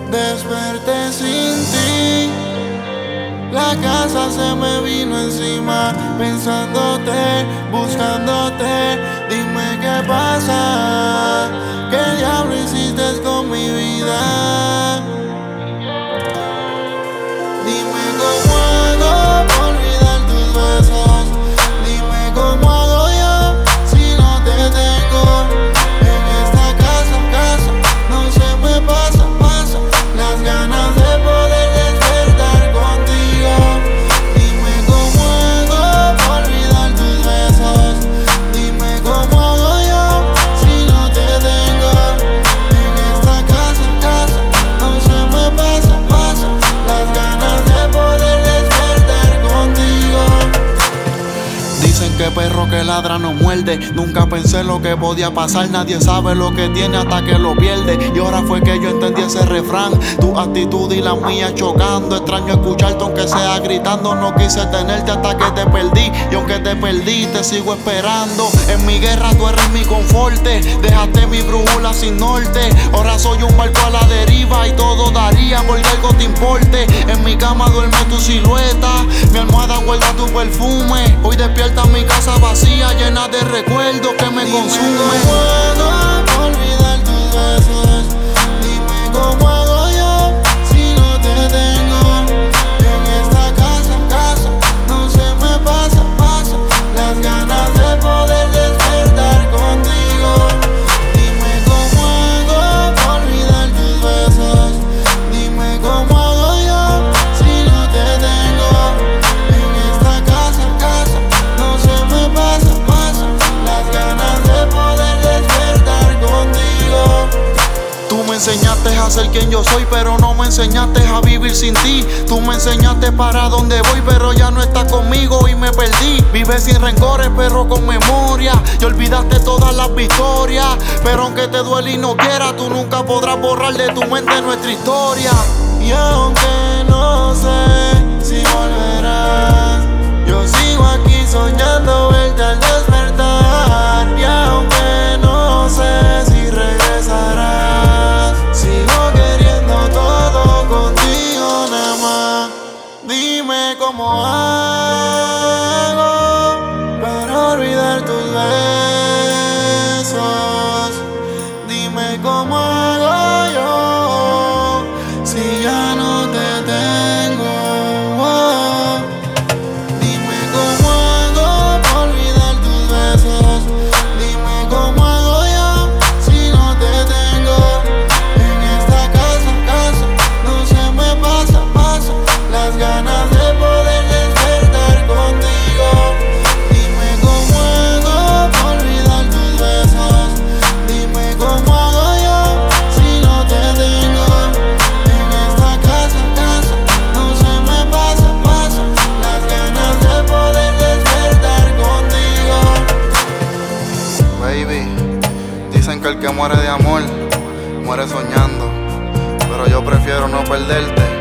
Desperté sin ti, la casa se me vino encima, pensándote, buscándote. Dime qué pasa, qué diablo hiciste con mi vida. Dime cómo hago para olvidar tus besos. Dime cómo hago yo si no te tengo. En esta casa no se me pasa las ganas de poder despertar contigo. Dime cómo hago para olvidar tus besos. Dime cómo hago yo si no te tengo. En esta casa no se me pasa las ganas de poder despertar contigo. Dicen que perro que ladra no muerde. Nunca pensé lo que podía pasar. Nadie sabe lo que tiene hasta que lo pierde. Y ahora fue que yo entendí ese refrán. Tu actitud y la mía chocando. Extraño escucharte aunque sea gritando. No quise tenerte hasta que te perdí. Y aunque te perdí te sigo esperando. En mi guerra tú eres mi conforte. Dejaste mi brújula sin norte. Ahora soy un barco a la deriva. Y todo daría porque algo te importe. En mi cama duerme tu silueta. Mi almohada guarda tu perfume. Hoy despierta mi casa vacía, llena de recuerdos que me consumen. Dime cómo hago para olvidar tus besos. Dime cómo hago yo si no te tengo. En esta casa no se me pasa las ganas de poder despertar contigo. Dime cómo hago para olvidar tus besos. Dime cómo hago yo si no te tengo. En esta casa no se me pasa las ganas de poder despertar contigo. Tú me enseñaste a ser quien yo soy, pero no me enseñaste a vivir sin ti. Tú me enseñaste para dónde voy, pero ya no estás conmigo y me perdí. Vives sin rencores, pero con memoria. Y olvidaste todas las victorias. Pero aunque te duele y no quieras, tú nunca podrás borrar de tu mente nuestra historia. Y aunque no sé si volverás, yo sigo aquí soñando verte al despertar. Y aunque no sé si regresarás, sigo queriendo todo contigo nada más. Dime cómo hago para olvidar tus besos. Dime cómo hago yo si ya no te tengo. Dime cómo hago para olvidar tus besos. Dime cómo hago yo si no te tengo. En esta casa no se me pasa las ganas de poder despertar contigo. Dime cómo hago para olvidar tus besos. Dime cómo hago yo si no te tengo. En esta casa no se me pasa las ganas de poder despertar contigo. Baby, dicen que el que muere de amor muere soñando, pero yo prefiero no perderte